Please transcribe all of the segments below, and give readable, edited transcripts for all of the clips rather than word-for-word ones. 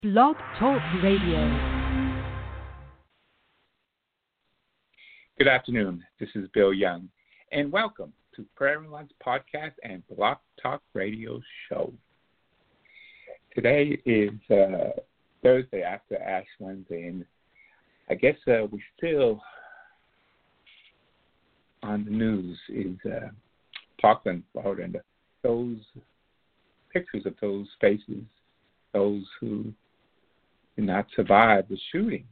Blog Talk Radio. Good afternoon. This is Bill Young, and welcome to Prayer and Lunch Podcast and Blog Talk Radio Show. Today is Thursday after Ash Wednesday, and I guess we still on the news is Parkland, Florida, and those pictures of those faces, those who did not survive the shooting.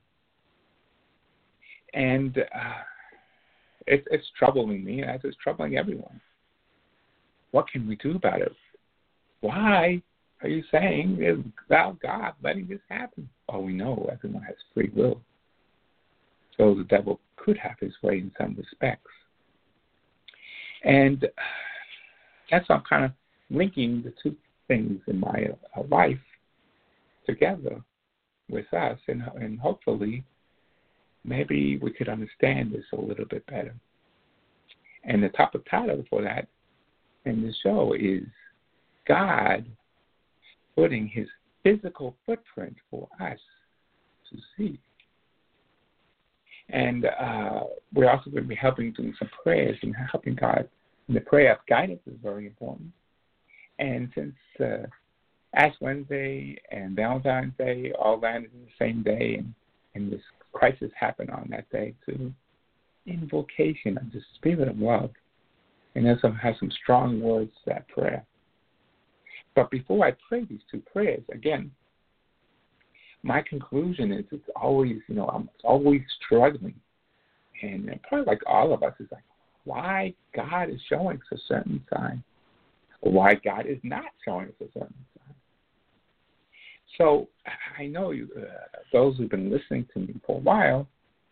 And it's troubling me, as it's troubling everyone. What can we do about it? Why are you saying is about God letting this happen? Oh, we know everyone has free will. So the devil could have his way in some respects. And that's why I'm kind of linking the two things in my life together with us, and hopefully maybe we could understand this a little bit better. And the topic title for that in the show is God putting his physical footprint for us to see. And we're also going to be helping doing some prayers and helping God. And the prayer of guidance is very important. And since Ash Wednesday and Valentine's Day all landed in the same day, and this crisis happened on that day too, invocation of the Spirit of love. And this has some strong words to that prayer. But before I pray these two prayers, again, my conclusion is it's always, I'm always struggling. And probably like all of us is like, why God is showing us a certain sign, or why God is not showing us a certain sign. So I know you, those who've been listening to me for a while,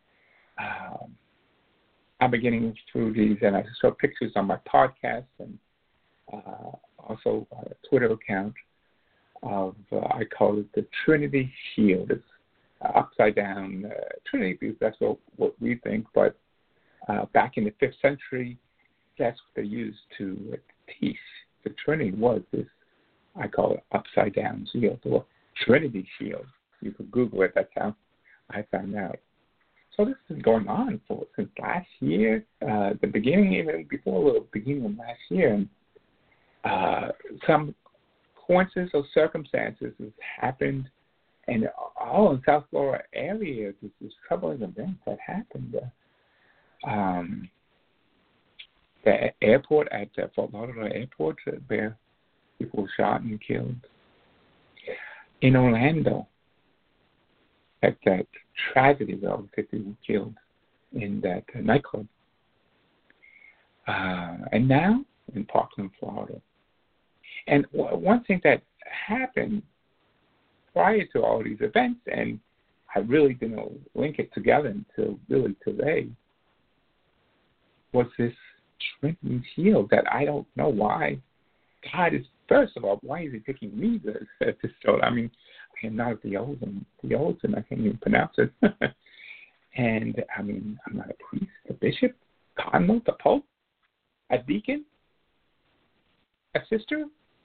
I'm beginning through these, and I show pictures on my podcast and also a Twitter account of, I call it the Trinity Shield. It's upside down Trinity, because that's what we think, but back in the 5th century, that's what they used to teach. The Trinity was this, I call it upside down shield, or Trinity Shield. You can Google it, that's how I found out. So this has been going on since last year, the beginning, even before the beginning of last year. And some coincidences or circumstances has happened, and all in South Florida area, this troubling event that happened. The airport at Fort Lauderdale Airport, where people were shot and killed. In Orlando, at that tragedy where over 50 were killed in that nightclub. And now in Parkland, Florida. And one thing that happened prior to all these events, and I really didn't link it together until really today, was this Trinity Shield that I don't know why God is, first of all, why is he picking me to show? I mean, I am not a theologian, I can't even pronounce it. And I mean, I'm not a priest, a bishop, cardinal, a pope, a deacon, a sister,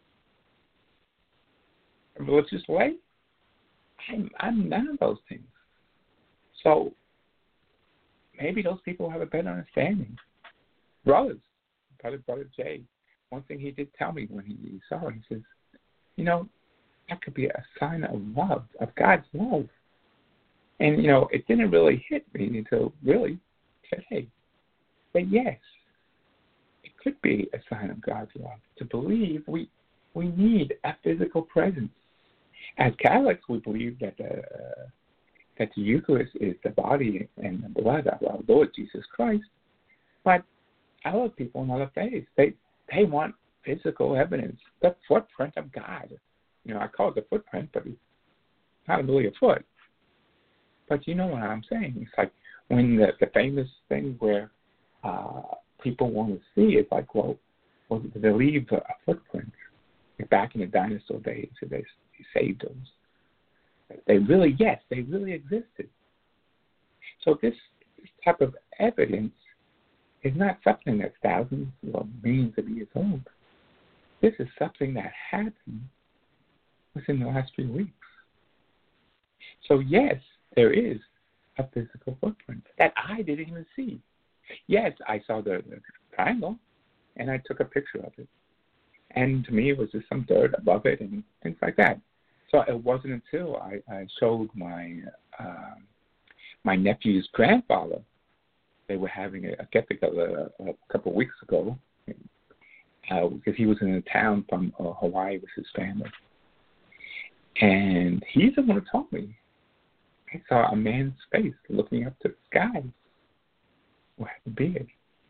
a religious lay. I'm none of those things. So maybe those people have a better understanding. Brother Jay, one thing he did tell me when he saw it, he says, that could be a sign of love, of God's love. And, it didn't really hit me until really today. But yes, it could be a sign of God's love. To believe we need a physical presence. As Catholics, we believe that the Eucharist is the body and the blood of our Lord Jesus Christ. But other people in other faiths, they want physical evidence, the footprint of God. I call it the footprint, but it's not really a foot. But you know what I'm saying. It's like when the famous thing where people want to see, it's like, well, they leave a footprint. Like back in the dinosaur days, they saved those. They really existed. So this type of evidence is not something that's thousands or millions of years old. This is something that happened within the last few weeks. So yes, there is a physical footprint that I didn't even see. Yes, I saw the triangle, and I took a picture of it. And to me, it was just some dirt above it and things like that. So it wasn't until I showed my my nephew's grandfather. They were having a get-together a couple of weeks ago because he was in a town from Hawaii with his family. And he's the one who told me. I saw a man's face looking up to the sky who had a beard.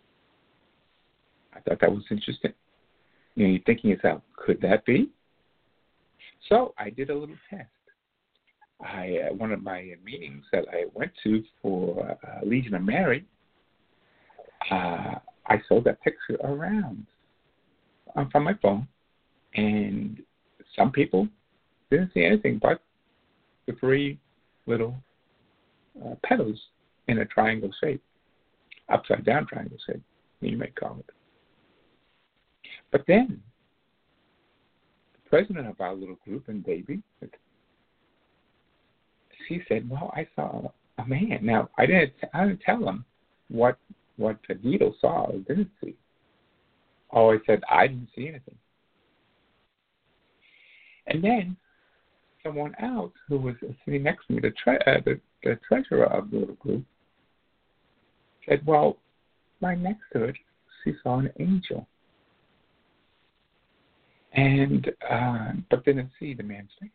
I thought that was interesting. You know, you're thinking yourself, could that be? So I did a little test. One of my meetings that I went to for Legion of Mary, I saw that picture around from my phone, and some people didn't see anything but the three little petals in a triangle shape, upside down triangle shape, you may call it. But then, the president of our little group, and Davy, she said, "Well, I saw a man." Now, I didn't tell him what the needle saw or didn't see. I said I didn't see anything. And then someone else who was sitting next to me, the treasurer of the little group, said, "Well, right next to it, she saw an angel." And but didn't see the man's face.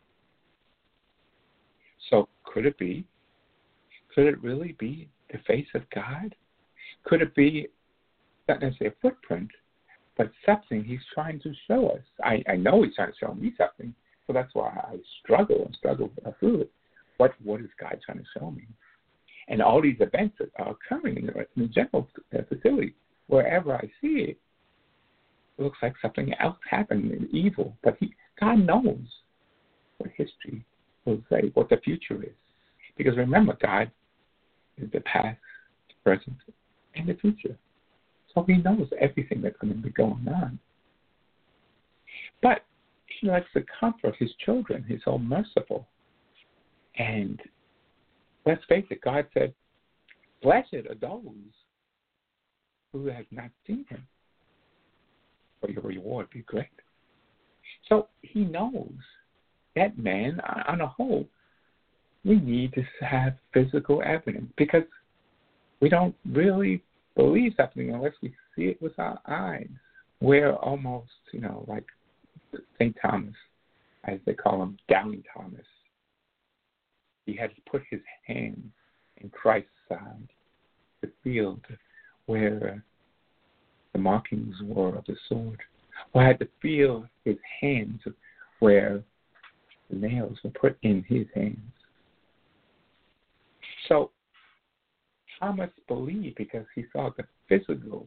So could it be? Could it really be the face of God? Could it be not necessarily a footprint, but something He's trying to show us? I know He's trying to show me something, so that's why I struggle through it. What is God trying to show me? And all these events are occurring in the general facility. Wherever I see it, it looks like something else happened in evil. But God knows what history will say, what the future is. Because remember, God is the past, the present, and the future. So He knows everything that's going to be going on. But He likes to comfort His children. He's so merciful. And let's face it, God said, "Blessed are those who have not seen Him, for your reward be great." So He knows that man, on a whole, we need to have physical evidence because we don't really believe something unless we see it with our eyes. We're almost, like St. Thomas, as they call him, Doubting Thomas. He had to put his hand in Christ's side to feel where the markings were of the sword, or had to feel his hands where the nails were put in his hands. So Thomas believed because he saw the physical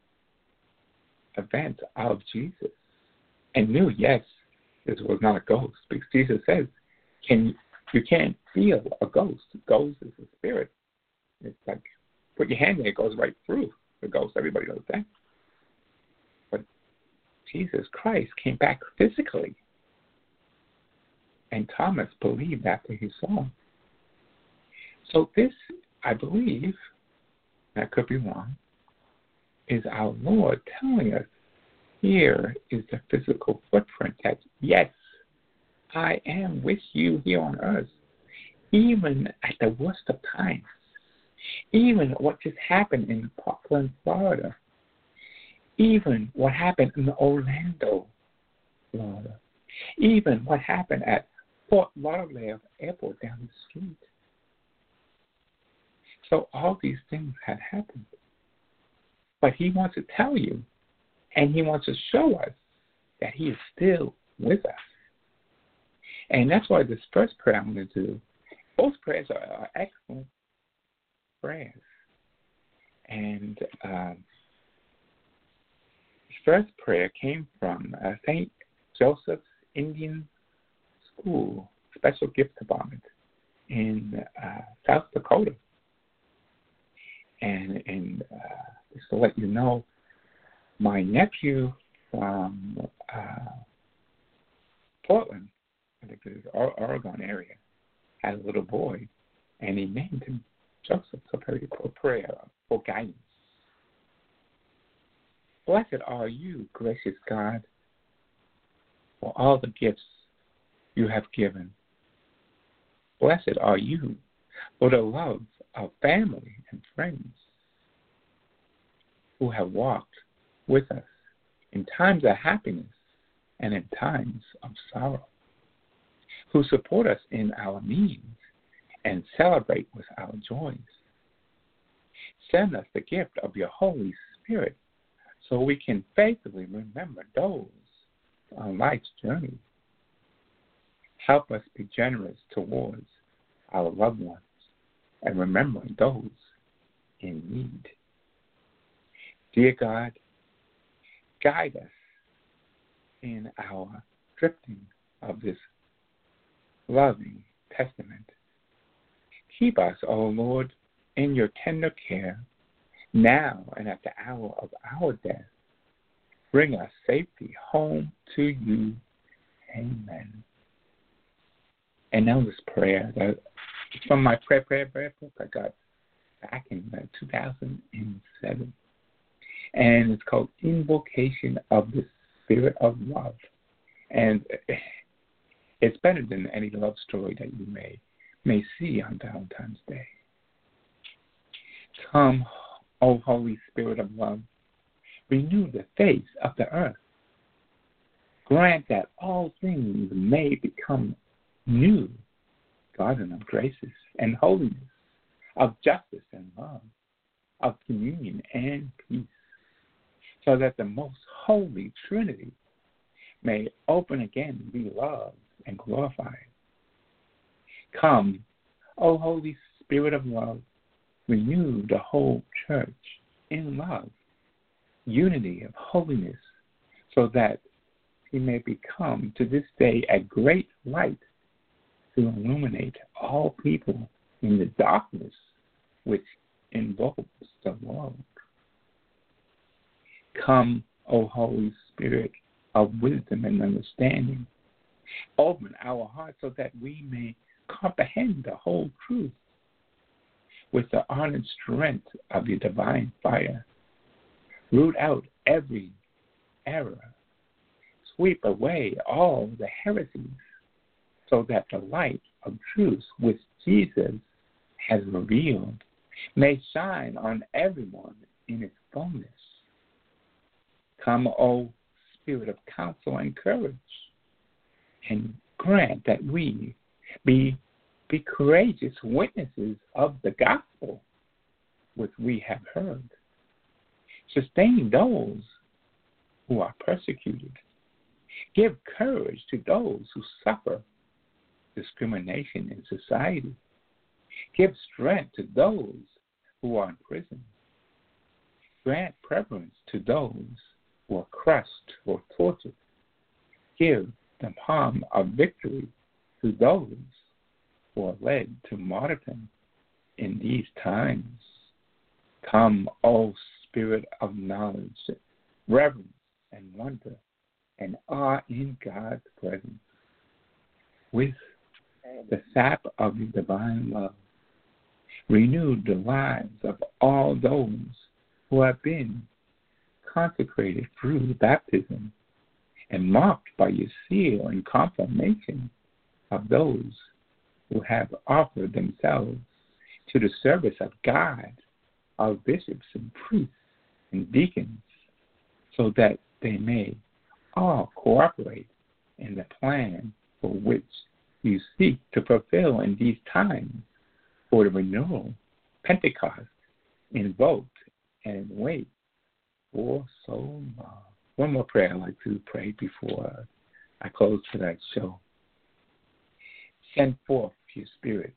event of Jesus and knew, yes, this was not a ghost, because Jesus says, you can't feel a ghost. A ghost is a spirit. It's like, put your hand in, it goes right through the ghost. Everybody knows that. But Jesus Christ came back physically. And Thomas believed after he saw him. So this, I believe, I could be wrong, is our Lord telling us, here is the physical footprint that, yes, I am with you here on earth, even at the worst of times, even what just happened in Parkland, Florida, even what happened in Orlando, Florida, even what happened at Fort Lauderdale Airport down the street. So all these things had happened. But He wants to tell you, and He wants to show us that He is still with us. And that's why this first prayer I'm going to do, both prayers are excellent prayers. And this first prayer came from St. Joseph's Indian School, Special Gift Department in South Dakota. And just to let you know, my nephew from Portland, I think it is Oregon area, had a little boy, and he named him Joseph. So pray for prayer, for guidance. Blessed are you, gracious God, for all the gifts you have given. Blessed are you for the love of family and friends who have walked with us in times of happiness and in times of sorrow, who support us in our needs and celebrate with our joys. Send us the gift of your Holy Spirit so we can faithfully remember those on life's journey. Help us be generous towards our loved ones and remembering those in need. Dear God, guide us in our drifting of this loving testament. Keep us, O Lord, in your tender care, now and at the hour of our death. Bring us safely home to you. Amen. And now this prayer that from my prayer book I got back in 2007. And it's called Invocation of the Spirit of Love. And it's better than any love story that you may see on Valentine's Day. Come, O Holy Spirit of love, renew the face of the earth. Grant that all things may become new, garden of graces and holiness, of justice and love, of communion and peace, so that the most holy Trinity may open again, be loved and glorified. Come, O Holy Spirit of love, renew the whole church in love, unity of holiness, so that he may become to this day a great light to illuminate all people in the darkness which envelops the world. Come, O Holy Spirit of wisdom and understanding, open our hearts so that we may comprehend the whole truth with the ardent strength of your divine fire. Root out every error. Sweep away all the heresies, so that the light of truth which Jesus has revealed may shine on everyone in its fullness. Come, O Spirit of counsel and courage, and grant that we be courageous witnesses of the gospel which we have heard. Sustain those who are persecuted. Give courage to those who suffer discrimination in society. Give strength to those who are in prison. Grant preference to those who are crushed or tortured. Give the palm of victory to those who are led to martyrdom in these times. Come, O Spirit of knowledge, reverence, and wonder, and awe in God's presence. With the sap of your divine love, renew the lives of all those who have been consecrated through baptism and marked by your seal and confirmation of those who have offered themselves to the service of God, our bishops and priests and deacons, so that they may all cooperate in the plan for which you seek to fulfill in these times for the renewal, Pentecost, invoked and wait for so long. One more prayer I'd like to pray before I close tonight's show. Send forth your Spirit.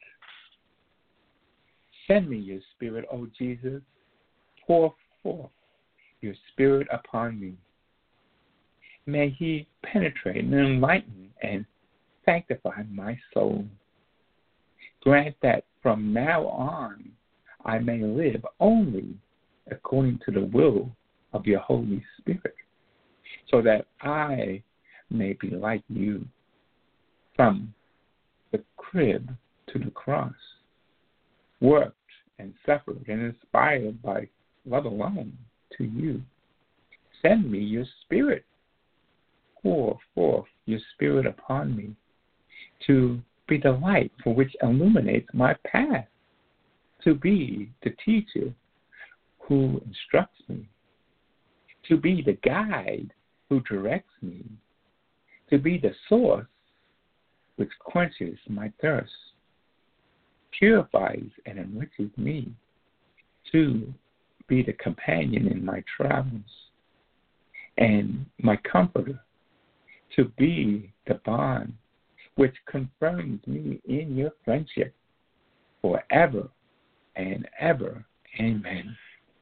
Send me your Spirit, O Jesus. Pour forth your Spirit upon me. May he penetrate and enlighten and sanctify my soul. Grant that from now on I may live only according to the will of your Holy Spirit, so that I may be like you, from the crib to to the cross, worked and suffered and inspired by love alone to you. Send me your Spirit. Pour forth your Spirit upon me to be the light for which illuminates my path, to be the teacher who instructs me, to be the guide who directs me, to be the source which quenches my thirst, purifies and enriches me, to be the companion in my travels and my comforter, to be the bond which confirms me in your friendship forever and ever. Amen.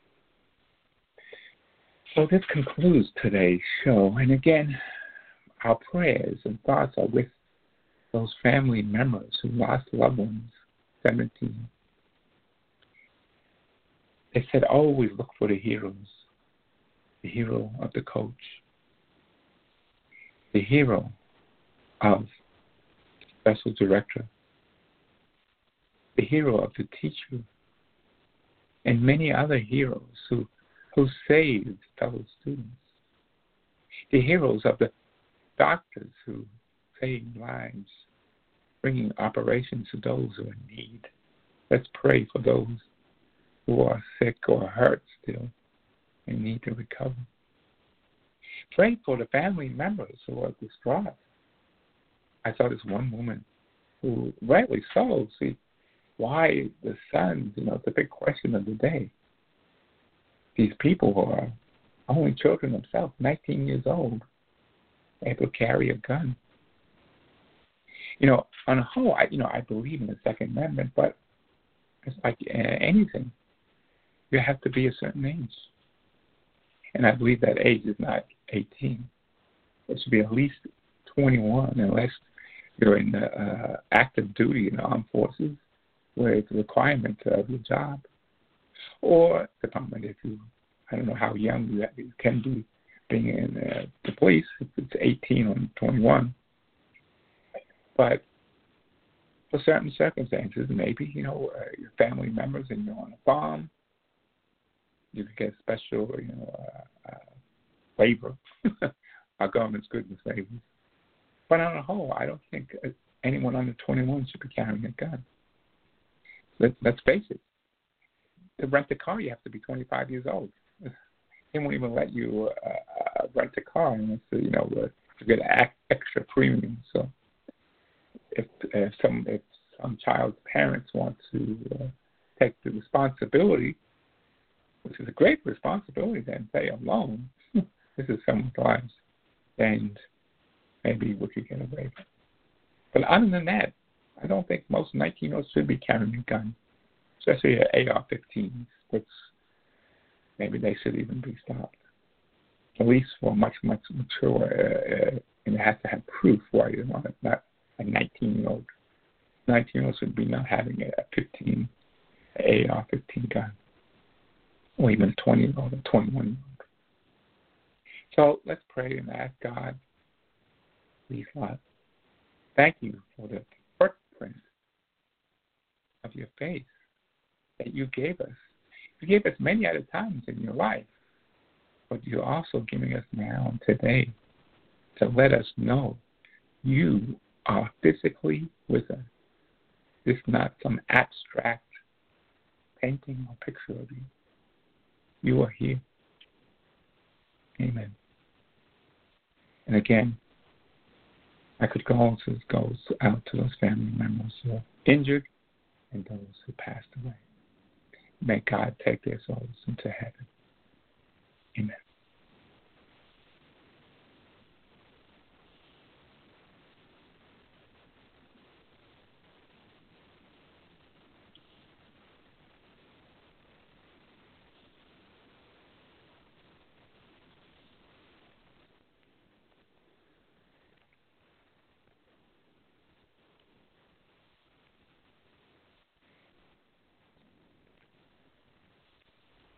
So this concludes today's show. And again, our prayers and thoughts are with those family members who lost loved ones, 17. They said always look for the heroes, the hero of the coach, the hero of the special director, the hero of the teacher, and many other heroes who saved fellow students, the heroes of the doctors who saved lives, bringing operations to those who are in need. Let's pray for those who are sick or hurt still and need to recover. Pray for the family members who are distraught. I saw this one woman who, rightly so, see, why the sons, it's a big question of the day. These people who are only children themselves, 19 years old, able to carry a gun. On the whole, I believe in the Second Amendment, but it's like anything. You have to be a certain age. And I believe that age is not 18. It should be at least 21, unless you're in active duty in the armed forces, where it's a requirement of your job. Or, if I don't know how young you can be being in the police, if it's 18 or 21. But for certain circumstances, maybe, your family members and you're on a farm, you could get special, waiver. Our government's good with waivers. But on the whole, I don't think anyone under 21 should be carrying a gun. Let's face it. To rent a car, you have to be 25 years old. They won't even let you rent a car unless to get an extra premium. So if some child's parents want to take the responsibility, which is a great responsibility, then pay a loan. This is someone's lives, and maybe we could get away with it. But other than that, I don't think most 19-year-olds should be carrying a gun, especially AR-15s, which maybe they should even be stopped. At least for much, much mature, and it has to have proof why you want it, not a 19-year-old. 19-year-olds should be not having a AR-15 gun, or even a 20-year-old or 21-year-old. So let's pray and ask God, please, God, thank you for the footprint of your faith that you gave us. You gave us many other times in your life, but you're also giving us now and today to let us know you are physically with us. This is not some abstract painting or picture of you. You are here. Amen. And again, I could go out to those family members who are injured and those who passed away. May God take their souls into heaven. Amen.